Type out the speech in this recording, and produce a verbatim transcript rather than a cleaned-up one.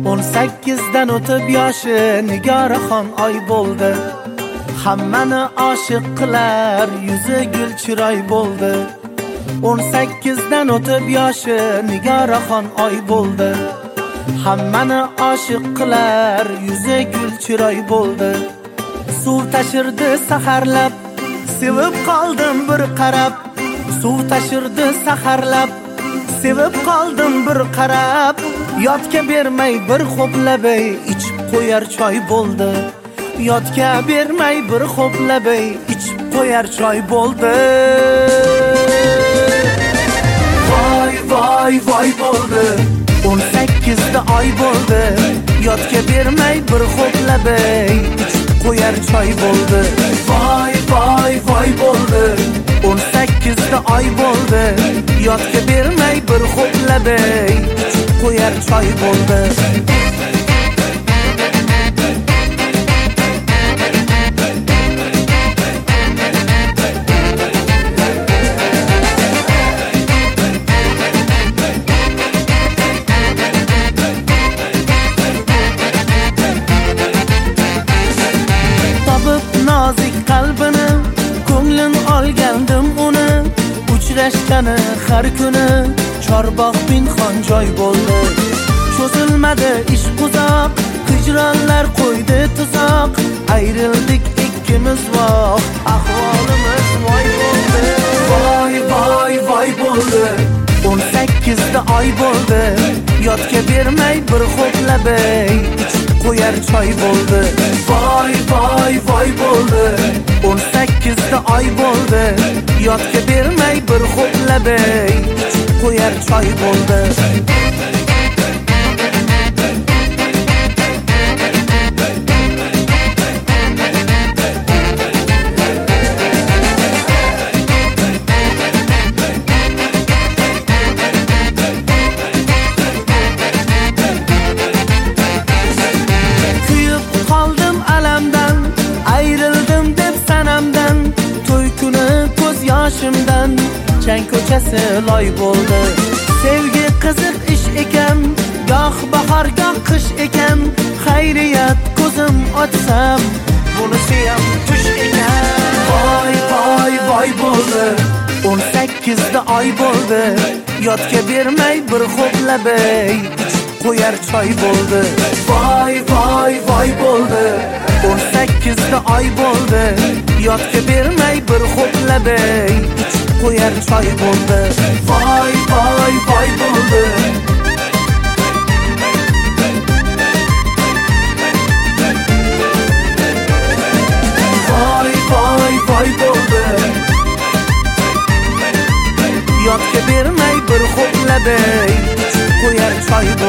o'n sakkizdan o'tib yoshi Nigoraxon oy bo'ldi. Hammani oshiq qilar yuzi gul chiroy bo'ldi. o'n sakkizdan o'tib yoshi Nigoraxon oy bo'ldi. Hammani oshiq qilar yuzi gul chiroy bo'ldi. Suv tashirdi saharlab, sevib qoldim bir qarab. Suv tashirdi saharlab, sevib qoldim bir qarab. Yotga bermay bir xo'plabay ichib qo'yar choy bo'ldi. Yotga bermay bir xo'plabay ichib qo'yar choy bo'ldi. Voy voy voy bo'ldi. o'n sakkizda oy bo'ldi. Yotga bermay bir xo'plabay ichib qo'yar choy bo'ldi. Voy voy voy bo'ldi. o'n sakkizda oy bo'ldi. Yotga bermay bir xo'plabay ichib qo'yar choy bo'ldi. Nozik qalbini, ko'nglim olgandim uni. Uchrashgani har kuni chorbog' pinhon joy bo'ldi. Cho'zilmadi ish uzoq, hijronlar qo'ydi tuzoq. Ayrildik ikkimiz voh, ahvolimiz voy bo'ldi. Voy voy voy bo'ldi. o'n sakkizda oy bo'ldi. Yotga bermay bir xo'plabay ichib qo'yar choy bo'ldi. Voy voy voy bo'ldi. o'n sakkizda oy bo'ldi. Yotga bermay bir xo'plabay ichib qo'yar choy bo'ldi. Yoshimdan chang ko'chasi loy bo'ldi. Sevgi qiziq ish ekan, goh bahor goh qish ekan. Xayriyat ko'zim ochsam, bunisi ham tush ekan. Voy voy voy bo'ldi. o'n sakkizda oy bo'ldi. Yotga bermay bir xo'plabay ichib qo'yar choy bo'ldi. Voy voy voy bo'ldi. o'n sakkizda oy bo'ldi. Yotga bermay bir xo'plabay ichib qo'yar choy bo'ldi. Voy voy voy bo'ldi. Voy voy voy bo'ldi. Yotga bermay bir xo'plabay ichib qo'yar choy bo'ldi.